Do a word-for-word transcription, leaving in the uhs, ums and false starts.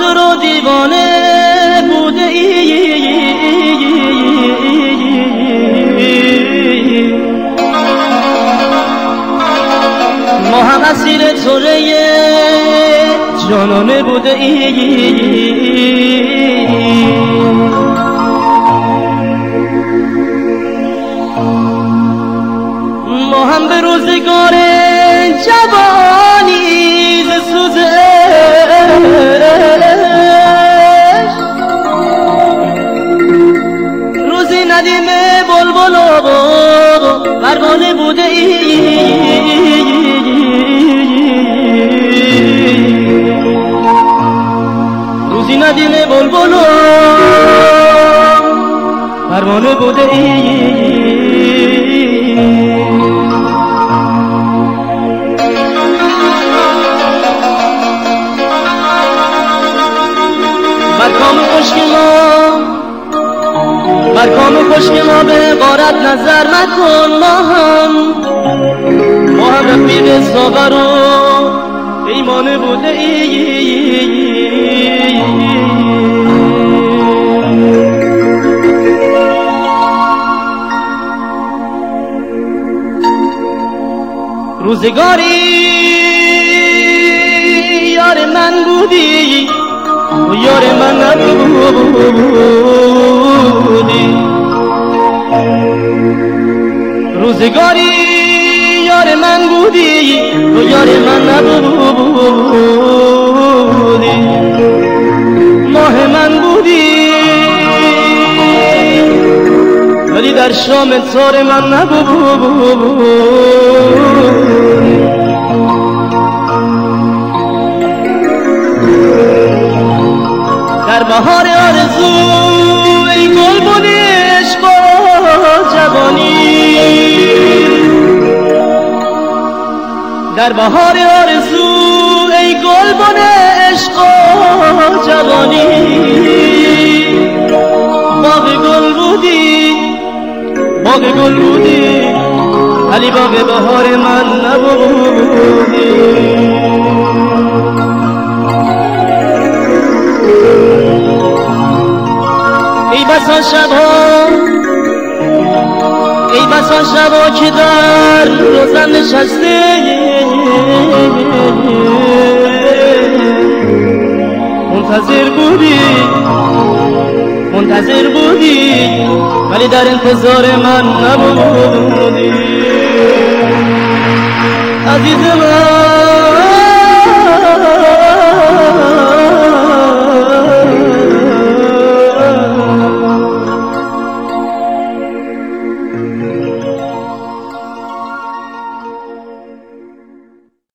تو رو دیوانه بوده ای، ما هم اسیر توره جانانه بوده ای. ما هم به روزگار جوانی ز سوز روزی ندیم بلبل و پروانه بوده ای. روزی ندیم بلبل و پروانه بوده ای. مرکام خشک ما مرکام خشک ما به غارت نظر مکن. ما هم ما هم رفیق ساغر و پیمانه بوده ای. روزگاری یار من بودی و یار من نبودی. روزگاری یار من بودی و یار من نبودی. ماه من بودی ولی در شام تار من نبودی. در بهار آرزو ای گلبن عشق و جوانی، در بهار آرزو ای گلبن عشق و جوانی. باغ گل بودی باغ گل بودی ولی باغ بهار من نبودی. ای بسا شبها ای بسا شبها که در روزن نشسته منتظر بودی منتظر بودی ولی در انتظار من نبودی. عزیز من